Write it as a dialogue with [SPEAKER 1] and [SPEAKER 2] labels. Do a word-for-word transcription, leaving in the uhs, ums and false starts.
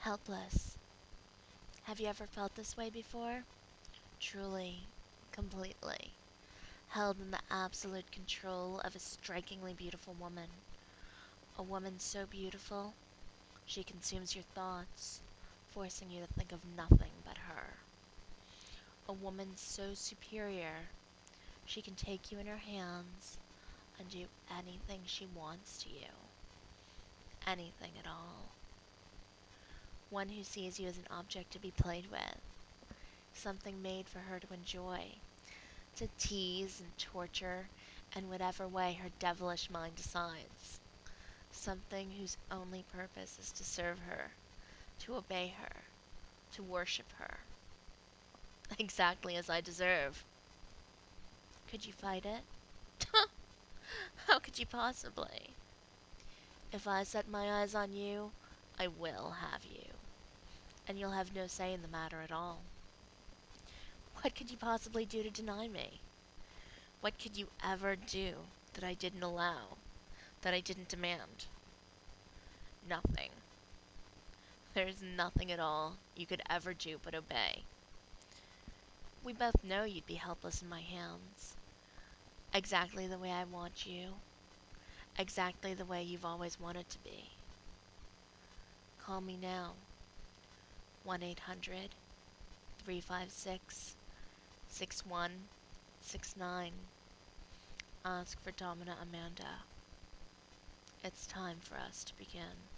[SPEAKER 1] Helpless. Have you ever felt this way before? Truly, completely. Held in the absolute control of a strikingly beautiful woman. A woman so beautiful, she consumes your thoughts, forcing you to think of nothing but her. A woman so superior, she can take you in her hands and do anything she wants to you. Anything at all. One who sees you as an object to be played with, something made for her to enjoy, to tease and torture in whatever way her devilish mind decides. Something whose only purpose is to serve her, to obey her, to worship her. Exactly as I deserve. Could you fight it? How could you possibly? If I set my eyes on you, I will have you, and you'll have no say in the matter at all. What could you possibly do to deny me? What could you ever do that I didn't allow, that I didn't demand? Nothing. There is nothing at all you could ever do but obey. We both know you'd be helpless in my hands. Exactly the way I want you. Exactly the way you've always wanted to be. Call me now. one eight hundred, three five six, six one six nine. Ask for Domina Amanda. It's time for us to begin.